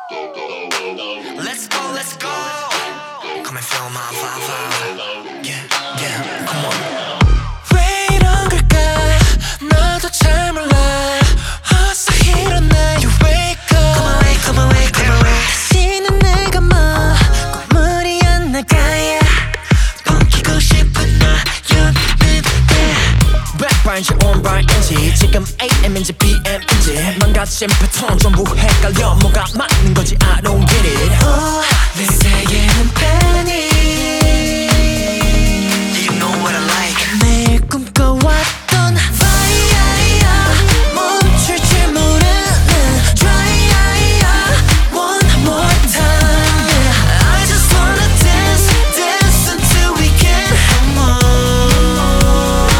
Let's go, let's go. Come and feel my vibe. Yeah, yeah, come on. 왜 이런 걸까? 나도 잘 몰라. 어서 일어나, you wake up. Come away, come away, come away. 다시는 내가 뭐 꿈물이 안 나가야 뻥키고 싶은 나였는데. 백발인지 온발인지 지금 AM인지 PM인지 망가진 패턴 전부 헷갈려. 뭐가 맞는 건지 I don't get it. 내 세계는 panic. Do you know what I like? 매일 꿈꿔왔던 fire 멈출 줄 모르는 dry. One more time. I just wanna dance, dance until we can't no more.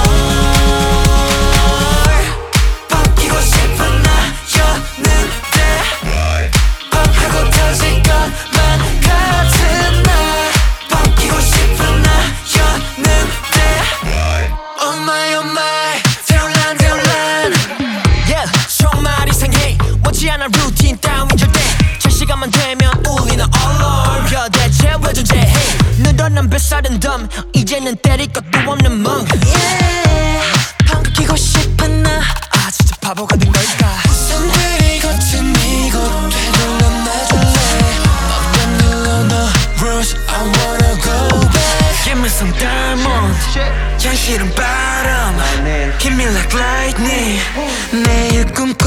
바뀌고 싶은 나였는데 팝하고 터질 것만 같은 나. 바뀌고 싶은 나였는데 Oh my, oh my. 태울란 태울란. Yeah, 정말 이상해. 원치 않아 루틴 따윈 절대. 제 시간만 되면 울리는 alarm. 대체 왜 존재해? 늘어난 뱃살은 덤. 이제는 때릴 것도 없는 멍. Yeah, 방귀 뀌고 싶은 나. 아 진짜 바보가 된 걸까? 무슨 일이 거친 이곳 되돌려 놔줄래? 맘만 눌러 너 rush I wanna go back. Give me some diamond. 현실은 바람. Hit me like lightning. 매일 꿈